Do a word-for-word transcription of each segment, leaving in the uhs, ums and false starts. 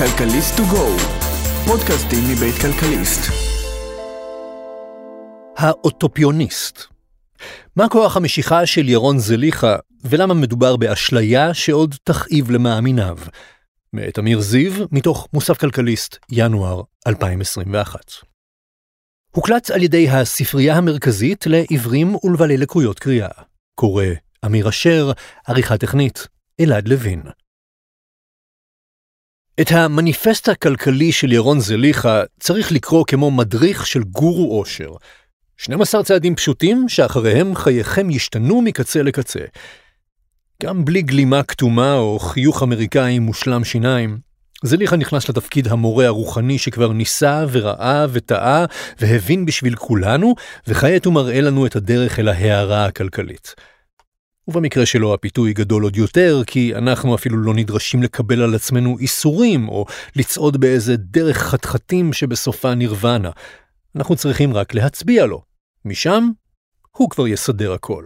כלכליסט טו גו, פודקאסטים מבית כלכליסט. האוטופיוניסט. מה כוח המשיכה של ירון זליכה, ולמה מדובר באשליה שעוד תכאיב למאמיניו? מאת אמיר זיו, מתוך מוסף כלכליסט, ינואר אלפיים עשרים ואחת. הוקלט על ידי הספרייה המרכזית לעברים ולבעלי לקויות קריאה. קורא אמיר אשר, עריכה טכנית, אלעד לוין. את המניפסט הכלכלי של ירון זליכה צריך לקרוא כמו מדריך של גורו אושר. שנים עשר צעדים פשוטים שאחריהם חייכם ישתנו מקצה לקצה. גם בלי גלימה כתומה או חיוך אמריקאי מושלם שיניים, זליכה נכנס לתפקיד המורה הרוחני שכבר ניסה וראה וטעה והבין בשביל כולנו, וכעת הוא מראה לנו את הדרך אל ההערה הכלכלית. ובמקרה שלו הפיתוי גדול עוד יותר, כי אנחנו אפילו לא נדרשים לקבל על עצמנו איסורים, או לצעוד באיזה דרך חתחתים שבסופה נירוונה. אנחנו צריכים רק להצביע לו. משם, הוא כבר יסדר הכל.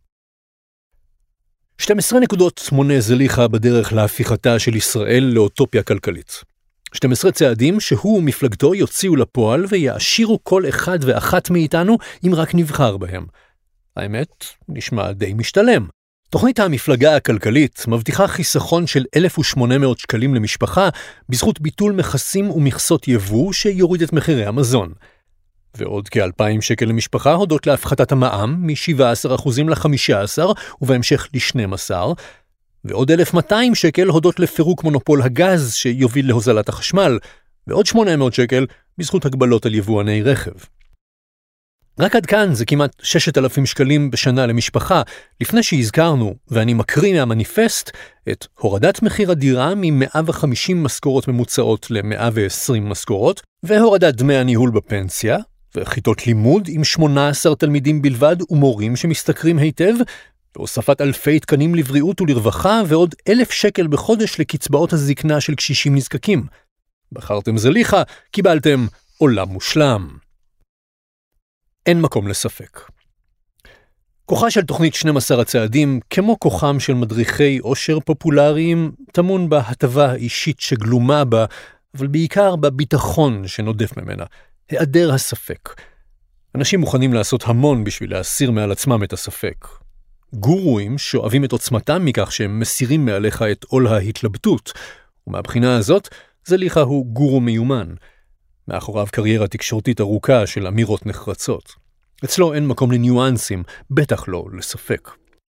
שתים עשרה נקודות מונה זליכה בדרך להפיכתה של ישראל לאוטופיה כלכלית. שנים עשר צעדים שהוא ומפלגתו יוציאו לפועל ויעשירו כל אחד ואחת מאיתנו אם רק נבחר בהם. האמת, נשמע די משתלם. תוכנית המפלגה הכלכלית מבטיחה חיסכון של אלף ושמונה מאות שקלים למשפחה בזכות ביטול מכסים ומכסות יבוא שיוריד את מחירי המזון. ועוד כ-אלפיים שקל למשפחה הודות להפחתת המע"מ מ-שבעה עשר אחוז ל-חמישה עשר ובהמשך ל-שנים עשר, ועוד אלף ומאתיים שקל הודות לפירוק מונופול הגז שיוביל להוזלת החשמל, ועוד שמונה מאות שקל בזכות הגבלות על יבואני רכב. רק עד כאן זה כמעט שישת אלפים שקלים בשנה למשפחה, לפני שהזכרנו, ואני מקריא מהמניפסט, את הורדת מחיר הדירה מ-מאה וחמישים משכורות ממוצעות ל-מאה ועשרים משכורות, והורדת דמי הניהול בפנסיה, וכיתות לימוד עם שמונה עשר תלמידים בלבד ומורים שמסתכרים היטב, והוספת אלפי תקנים לבריאות ולרווחה, ועוד אלף שקל בחודש לקצבאות הזקנה של קשישים נזקקים. בחרתם זליכה, קיבלתם עולם מושלם. אין מקום לספק. כוחה של תוכנית שנים עשר הצעדים, כמו כוחם של מדריכי עושר פופולריים, טמון בהטבה האישית שגלומה בה, אבל בעיקר בביטחון שנודף ממנה, היעדר הספק. אנשים מוכנים לעשות המון בשביל להסיר מעל עצמם את הספק. גורואים שואבים את עוצמתם מכך שהם מסירים מעליך את עול ההתלבטות, ומהבחינה הזאת, זליכה הוא גורו מיומן. מאחוריו קריירה תקשורתית ארוכה של אמירות נחרצות. אצלו אין מקום לניואנסים, בטח לא לספק.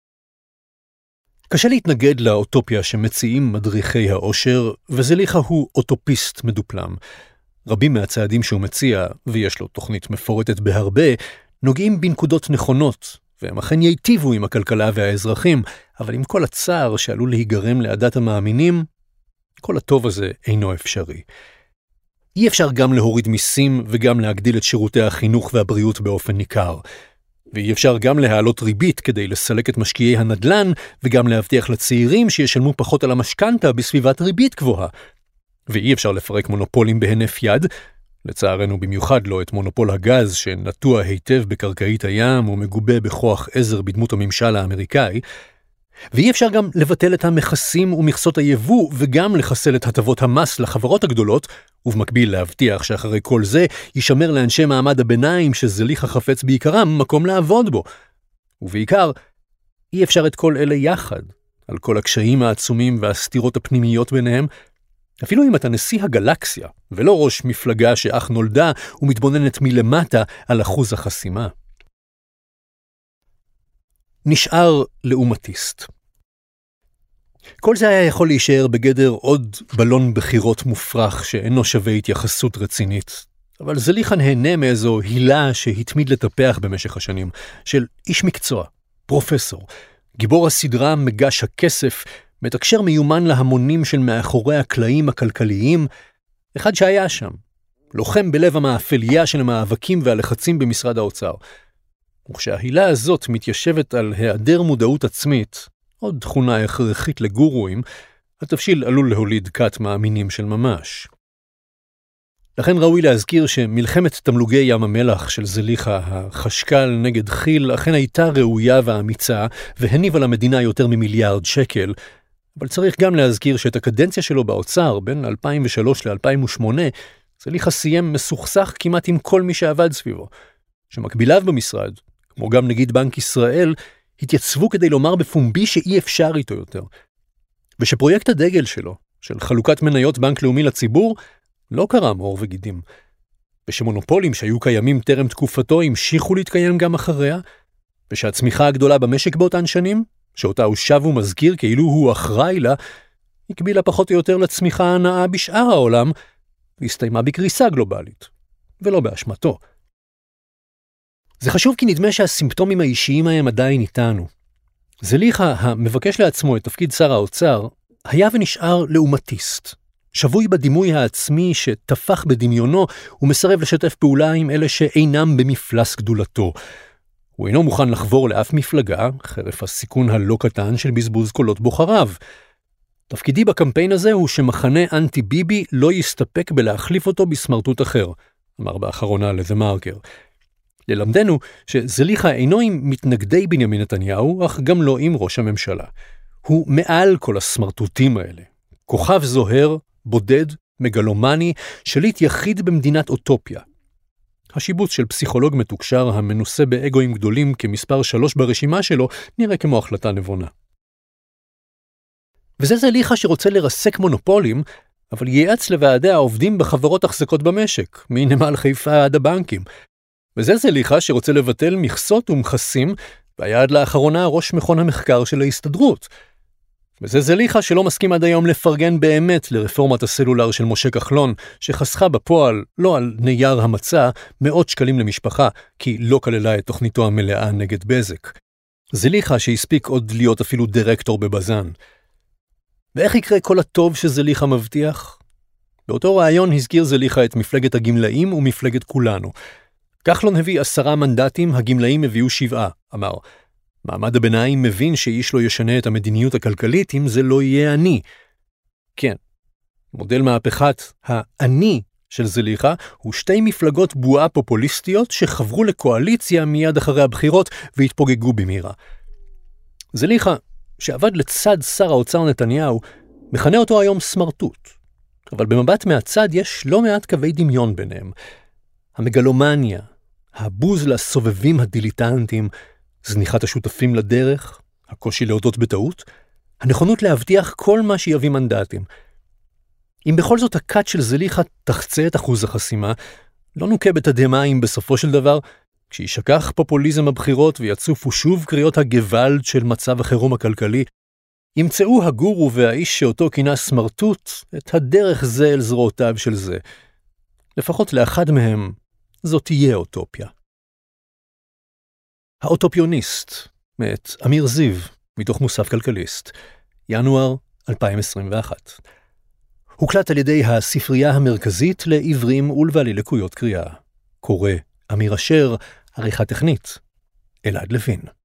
קשה להתנגד לאוטופיה שמציעים מדריכי העושר, וזליכה הוא אוטופיסט מדופלם. רבים מהצעדים שהוא מציע, ויש לו תוכנית מפורטת בהרבה, נוגעים בנקודות נכונות, והם אכן ייטיבו עם הכלכלה והאזרחים, אבל עם כל הצער שעלול להיגרם לעדת המאמינים, כל הטוב הזה אינו אפשרי. אי אפשר גם להוריד מיסים וגם להגדיל את שירותי החינוך והבריאות באופן ניכר. ואי אפשר גם להעלות ריבית כדי לסלק את משקיעי הנדלן, וגם להבטיח לצעירים שישלמו פחות על המשכנתה בסביבת ריבית גבוהה. ואי אפשר לפרק מונופולים בהינף יד, לצערנו במיוחד לא את מונופול הגז שנטוע היטב בקרקעית הים ומגובה בכוח עזר בדמות הממשל האמריקאי, ואי אפשר גם לבטל את המכסים ומכסות היבוא וגם לחסל את הטבות המס לחברות הגדולות, ובמקביל להבטיח שאחרי כל זה יישמר לאנשי מעמד הביניים שזליכה חפץ בעיקרם מקום לעבוד בו. ובעיקר, אי אפשר את כל אלה יחד, על כל הקשיים העצומים והסתירות הפנימיות ביניהם, אפילו אם אתה נשיא הגלקסיה, ולא ראש מפלגה שאך נולדה ומתבוננת מלמטה על אחוז החסימה. נשאר לאומטיסט. כל זה היה יכול להישאר בגדר עוד בלון בחירות מופרך שאינו שווה התייחסות רצינית, אבל זליכה נהנה מאיזו הילה שהתמיד לטפח במשך השנים, של איש מקצוע, פרופסור, גיבור הסדרה מגש הכסף, מתקשר מיומן להמונים של מאחורי הקלעים הכלכליים, אחד שהיה שם, לוחם בלב המאפליה של המאבקים והלחצים במשרד האוצר. וכשההילה הזאת מתיישבת על היעדר מודעות עצמית, עוד תכונה הכרחית לגורואים, התבשיל עלול להוליד כת מאמינים של ממש. לכן ראוי להזכיר שמלחמת תמלוגי ים המלח של זליכה, החשקל נגד חיל, אכן הייתה ראויה ואמיצה, והניבה למדינה יותר ממיליארד שקל, אבל צריך גם להזכיר שאת הקדנציה שלו באוצר, בין אלפיים ושלוש ל-אלפיים ושמונה, זליכה סיים מסוכסך כמעט עם כל מי שעבד סביבו, שמקביליו במשרד, כמו גם נגיד בנק ישראל, התייצבו כדי לומר בפומבי שאי אפשר איתו יותר. ושפרויקט הדגל שלו, של חלוקת מניות בנק לאומי לציבור, לא קרם עור וגידים. ושמונופולים שהיו קיימים טרם תקופתו המשיכו להתקיים גם אחריה, ושהצמיחה הגדולה במשק באותן שנים, שאותה הוא שב ומזכיר כאילו הוא אחראי לה, הקבילה פחות או יותר לצמיחה הנאה בשאר העולם, והסתיימה בקריסה גלובלית, ולא באשמתו. זה חשוב כי נדמה שהסימפטומים האישיים ההם עדיין איתנו. זליכה, המבקש לעצמו את תפקיד שר האוצר, היה ונשאר לעומתיסט, שבוי בדימוי העצמי שטפח בדמיונו ומסרב לשתף פעולה עם אלה שאינם במפלס גדולתו. הוא אינו מוכן לחבור לאף מפלגה, חרף הסיכון הלא קטן של בזבוז קולות בוחריו. תפקידי בקמפיין הזה הוא שמחנה אנטי ביבי לא יסתפק בלהחליף אותו בסמרטוט אחר, אמר באחרונה לזה מרקר. ללמדנו שזליכה אינו עם מתנגדי בנימין נתניהו, אך גם לא עם ראש הממשלה. הוא מעל כל הסמרטוטים האלה. כוכב זוהר, בודד, מגלומני, שליט יחיד במדינת אוטופיה. השיבוץ של פסיכולוג מתוקשר המנוסה באגואים גדולים כמספר שלוש ברשימה שלו נראה כמו החלטה נבונה. וזה זליכה שרוצה לרסק מונופולים, אבל ייעץ לוועדי העובדים בחברות החזקות במשק, מנמל חיפה עד הבנקים. וזה זליכה שרוצה לבטל מכסות ומכסים, והיה עד לאחרונה ראש מכון המחקר של ההסתדרות. וזה זליכה שלא מסכים עד היום לפרגן באמת לרפורמת הסלולר של משה כחלון, שחסכה בפועל, לא על נייר המצע, מאות שקלים למשפחה, כי לא כללה את תוכניתו המלאה נגד בזק. זליכה שהספיק עוד להיות אפילו דירקטור בבזן. ואיך יקרה כל הטוב שזליכה מבטיח? באותו רעיון הזכיר זליכה את מפלגת הגמלאים ומפלגת כולנו. כחלון הביא עשרה מנדטים, הגמלאים הביאו שבעה, אמר. מעמד הביניים מבין שאיש לא ישנה את המדיניות הכלכלית אם זה לא יהיה אני. כן, מודל מהפכת האני של זליכה הוא שתי מפלגות בועה פופוליסטיות שחברו לקואליציה מיד אחרי הבחירות והתפוגגו במהרה. זליכה, שעבד לצד שר האוצר נתניהו, מכנה אותו היום סמרטוט. אבל במבט מהצד יש לא מעט קווי דמיון ביניהם. המגלומניה, הבוז לסובבים הדיליטנטים, זניחת השותפים לדרך, הקושי להודות בטעות, הנכונות להבטיח כל מה שיביא מנדטים. אם בכל זאת הקט של זליכה תחצה את אחוז החסימה, לא נוקה בתדהמה אם בסופו של דבר, כשישכח פופוליזם הבחירות ויצופו שוב קריאות הגוואלד של מצב החירום הכלכלי, ימצאו הגורו והאיש שאותו כינה סמרטוט את הדרך זה אל זרועותיו של זה. לפחות לאחד מהם, זאת תהיה אוטופיה. האוטופיוניסט, מאת אמיר זיו, מתוך מוסף כלכליסט, ינואר אלפיים עשרים ואחת. הוקלט על ידי הספרייה המרכזית לעברים ולבעלי לקויות קריאה. קורא אמיר אשר, עריכה טכנית, אלעד לוין.